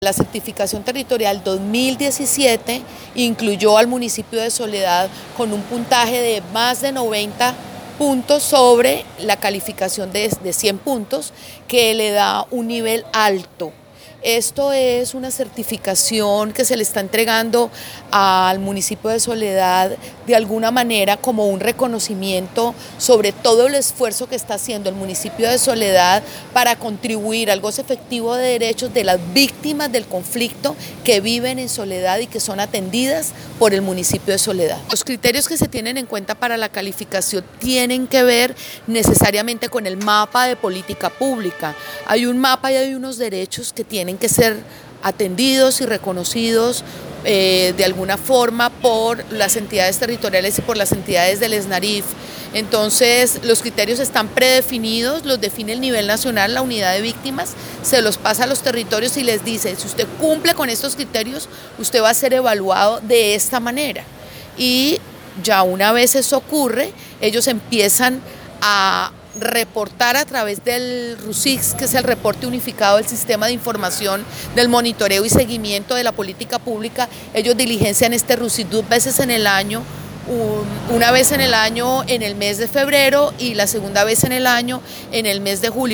La certificación territorial 2017 incluyó al municipio de Soledad con un puntaje de más de 90 puntos sobre la calificación de 100 puntos, que le da un nivel alto. Esto es una certificación que se le está entregando al municipio de Soledad de alguna manera como un reconocimiento sobre todo el esfuerzo que está haciendo el municipio de Soledad para contribuir al goce efectivo de derechos de las víctimas del conflicto que viven en Soledad y que son atendidas por el municipio de Soledad. Los criterios que se tienen en cuenta para la calificación tienen que ver necesariamente con el mapa de política pública. Hay un mapa y hay unos derechos que tienen que ser atendidos y reconocidos de alguna forma por las entidades territoriales y por las entidades del SNARIF. Entonces los criterios están predefinidos, los define el nivel nacional, la unidad de víctimas, se los pasa a los territorios y les dice: si usted cumple con estos criterios, usted va a ser evaluado de esta manera. Y ya una vez eso ocurre, ellos empiezan a reportar a través del RUSIX, que es el reporte unificado del sistema de información del monitoreo y seguimiento de la política pública. Ellos diligencian este RUSIX 2 veces en el año, una vez en el año en el mes de febrero y la segunda vez en el año en el mes de julio.